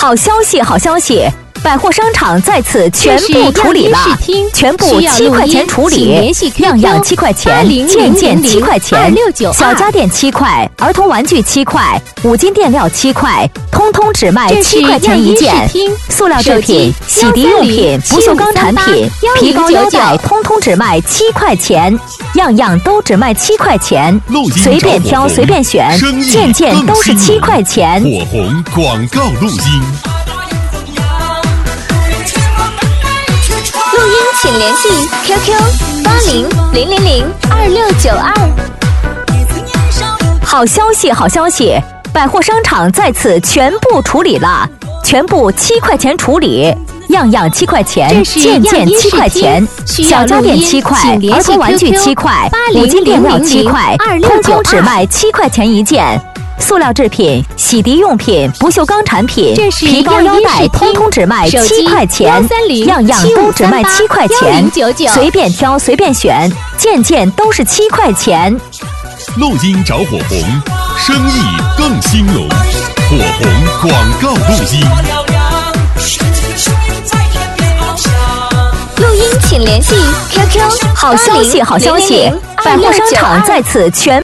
好消息，好消息！百货商场在此全部处理了，全部7块钱处理，样样7块钱，件件7块钱，小家电7块，儿童玩具7块，5金垫料7块，通通只卖7块钱一件。塑料制品、洗涤用品、不锈钢产品、皮包腰带，通通只卖7块钱，样样都只卖7块钱，随便挑随便选，件件都是7块钱。 火红广告录音。 录音请联系 QQ 8000022692。 好消息，好消息！百货商场在此全部处理了，全部7块钱处理，样样7块钱，件件7块钱，小家电7块，儿童玩具7块，5金垫料7块，通通只卖7块钱一件。塑料制品、洗涤用品、不锈钢产品、皮包腰带，通通只卖7块钱，样样都只卖7块钱，随便挑随便选，件件都是7块钱。 录音找火红，生意更兴隆。火红广告录音。 录音请联系 QQ 好消息，好消息！百货商场在此全